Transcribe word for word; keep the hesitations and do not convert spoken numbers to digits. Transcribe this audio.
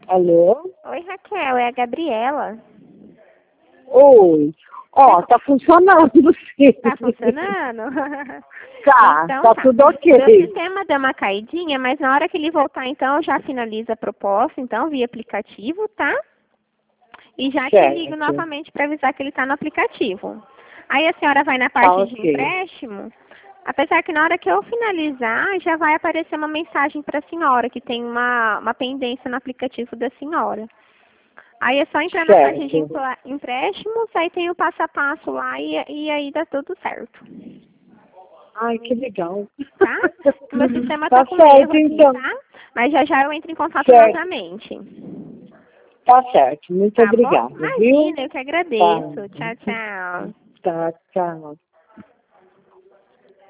Alô? Oi, Raquel, é a Gabriela. Oi. Ó, tá funcionando sim. Tá funcionando? Tá, Então tá tá. tudo ok. Meu sistema deu uma caidinha, mas na hora que ele voltar, então, eu já finalizo a proposta, então, via aplicativo, tá? E já te ligo Certo. novamente para avisar que ele está no aplicativo. Aí a senhora vai na Tá parte de ok. empréstimo, apesar que na hora que eu finalizar, já vai aparecer uma mensagem para a senhora, que tem uma, uma pendência no aplicativo da senhora. Aí é só entrar na página de Certo. empla- empréstimos, aí tem o passo a passo lá e, e aí dá tudo certo. Ai, que legal. Tá? O meu sistema tá Tá com erro certo, aqui, então. tá? Mas já já eu entro em contato Certo. novamente. Tá certo. Muito Tá bom? obrigada, viu? Imagina, eu que Tá. agradeço. Tchau, tchau. Tá, tchau.